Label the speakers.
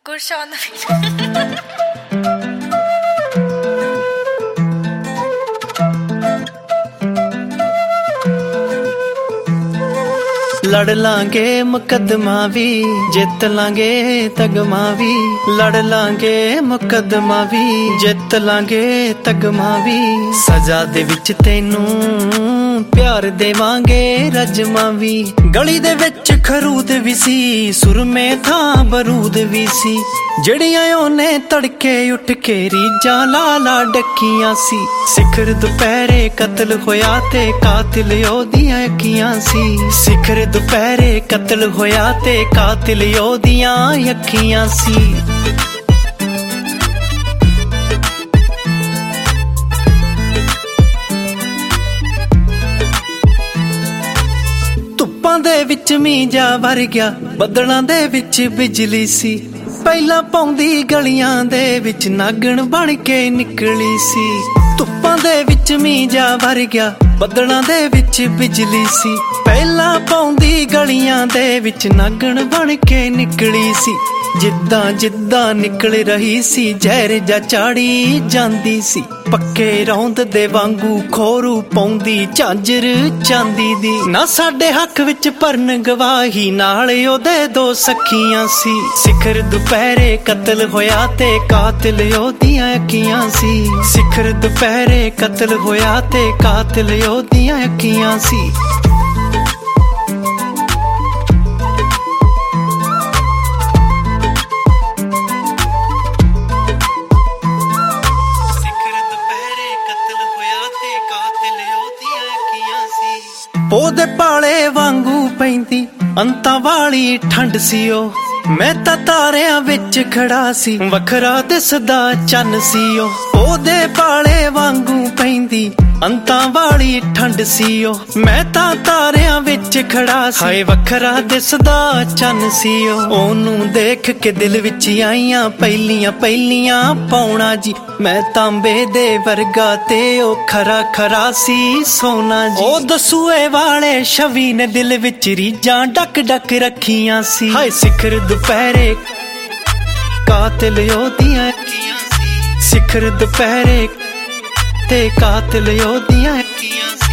Speaker 1: Gursha on the beat.
Speaker 2: लड़ लांगे मुकदमा भी जित लांगे तगमा भी लड़ लांगे मुकदमा भी जित लांगे तगमा भी सजा दे विच तैनू प्यार देवांगे रजमा भी गली दे विच खरूद भी सी सुरमे थां बरूद भी सी जड़ियां ओने तड़के उठ के रीजां लाला डकियां सी सिखर दुपहरे कतल होया ते कातिल ओदियां अखियां सी सिखर दुपहरे कतल होया ते कातिल ओदियां अखियां सी ਧੁੱਪਾਂ ਦੇ ਵਿੱਚ ਮੀਂਹ ਜਾ ਵਰ ਗਿਆ ਬੱਦਲਾਂ ਦੇ ਵਿੱਚ ਬਿਜਲੀ ਸੀ ਪਹਿਲਾਂ ਪੌਂਦੀ ਗਲੀਆਂ ਦੇ ਵਿੱਚ ਨਾਗਣ ਬਣ ਕੇ ਨਿਕਲੀ ਸੀ ਧੁੱਪਾਂ ਦੇ ਵਿੱਚ ਮੀਂਹ ਜਾ ਵਰ ਗਿਆ ਬੱਦਲਾਂ ਦੇ ਵਿੱਚ ਬਿਜਲੀ ਸੀ ਪਹਿਲਾਂ ਪੌਂਦੀ ਗਲੀਆਂ ਦੇ ਵਿੱਚ ਨਾਗਣ ਬਣ ਕੇ ਨਿਕਲੀ ਸੀ ਜਿੱਦਾਂ ਜਿੱਦਾਂ ਨਿਕਲ ਰਹੀ ਸੀ ਜ਼ਹਿਰ ਜਾ ਚਾੜੀ ਜਾਂਦੀ ਸੀ ਪੱਕੇ ਰੌਂਦ ਦੇ ਵਾਂਗੂ ਖੋਰੂ ਪਾਉਂਦੀ ਝਾਂਜਰ ਚਾਂਦੀ ਦੀ ਨਾ ਸਾਡੇ ਹੱਕ ਵਿੱਚ ਭਰਨ ਗਵਾਹੀ ਨਾਲ ਉਹਦੇ ਦੋ ਸਖੀਆਂ ਸੀ ਸਿਖਰ ਦੁਪਹਿਰੇ ਕਤਲ ਹੋਇਆ ਤੇ ਕਾਤਿਲ ਉਹਦੀਆਂ ਅੱਖੀਆਂ ਸੀ ਸਿਖਰ ਦੁਪਹਿਰੇ ਕਤਲ ਹੋਇਆ ਤੇ ਕਾਤਿਲ ਉਹਦੀਆਂ ਅੱਖੀਆਂ ਸੀ ਉਹਦੇ ਪਾਲੇ ਵਾਂਗੂ ਪੈਂਦੀ ਅੰਤਾਂ ਵਾਲੀ ਠੰਡ ਸੀ ਉਹ ਮੈਂ ਤਾਂ ਤਾਰਿਆਂ ਵਿੱਚ ਖੜਾ ਸੀ ਵੱਖਰਾ ਦਿਸਦਾ ਚੰਨ ਸੀ ਉਹ ਉਹਦੇ ਪਾਲੇ ਵਾਂਗੂ ਪੈਂਦੀ ਅੰਤਾਂ ਵਾਲੀ ਠੰਡ ਸੀ ਉਹ ਮੈਂ ਤਾਂ ਤਾਰਿਆਂ ਵਿੱਚ ਖੜਾ ਸੀ ਹਾਏ ਵੱਖਰਾ ਦਿਸਦਾ ਚੰਨ ਸੀ ਉਹ ਉਹਨੂੰ ਦੇਖ ਕੇ ਦਿਲ ਵਿੱਚ ਆਈਆਂ ਪਹਿਲੀਆਂ ਪਾਉਣਾ ਜੀ ਮੈਂ ਤਾਂਬੇ ਦੇ ਵਰਗਾ ਤੇ ਉਹ ਖਰਾ ਖਰਾ ਸੀ ਸੋਨਾ ਜੀ ਉਹ ਦਸੂਏ ਵਾਲੇ ਛਵੀ ਨੇ ਦਿਲ ਵਿੱਚ ਰੀਜਾਂ ਡੱਕ ਡੱਕ ਰੱਖੀਆਂ ਸੀ ਹਾਏ ਸਿਖਰ ਦੁਪਹਿਰੇ ਕਾਤਿਲ ਉਹਦੀਆਂ ਅੱਖੀਆਂ ਸੀ ਸਿਖਰ ਦੁਪਹਿਰੇ ਤੇ ਕਾਤਿਲ ਉਹਦੀਆਂ ਅੱਖੀਆਂ ਸੀ